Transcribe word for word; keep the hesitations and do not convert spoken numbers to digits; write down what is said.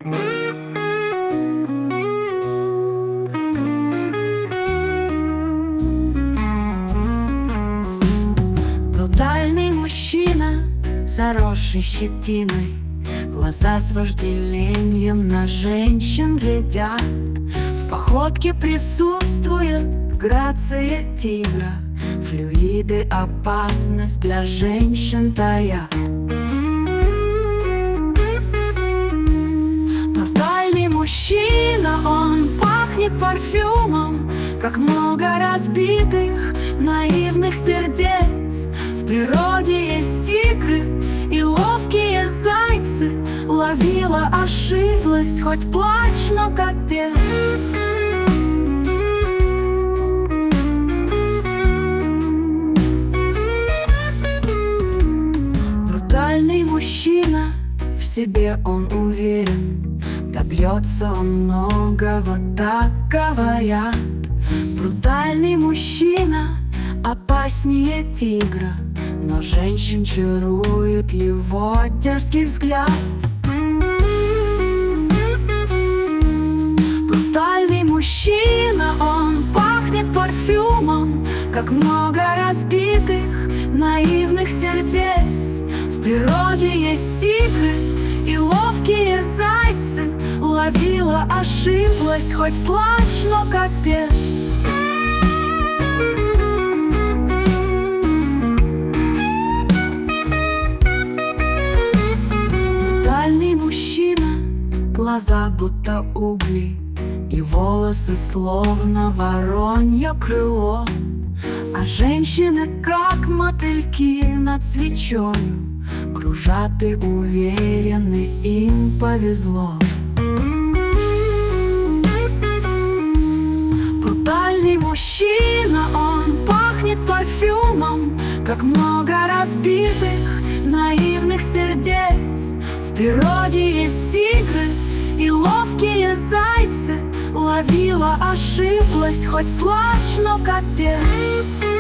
Брутальный мужчина, заросший щетиной, глаза с вожделением на женщин глядят. В походке присутствует грация тигра, флюиды опасность для женщин таят. Брутальный мужчина, он пахнет парфюмом, как много разбитых наивных сердец. В природе есть тигры и ловкие зайцы. Ловила, ошиблась, хоть плачь, но капец. Брутальный мужчина, в себе он уверен, добьется он многого, так говорят. Брутальный мужчина опаснее тигра, но женщин чарует его дерзкий взгляд. Брутальный мужчина, он пахнет парфюмом, как много разбитых наивных сердец. В природе есть тигры и ловкие зайцы. Ловила, ошиблась, хоть плачь, но капец. Брутальный мужчина, глаза будто угли, и волосы словно воронье крыло. А женщины, как мотыльки над свечою, кружат и уверены, им повезло. Брутальный мужчина, он пахнет парфюмом, как много разбитых наивных сердец. В природе есть тигры и ловкие зайцы. Ловила, ошиблась, хоть плачь, но капец.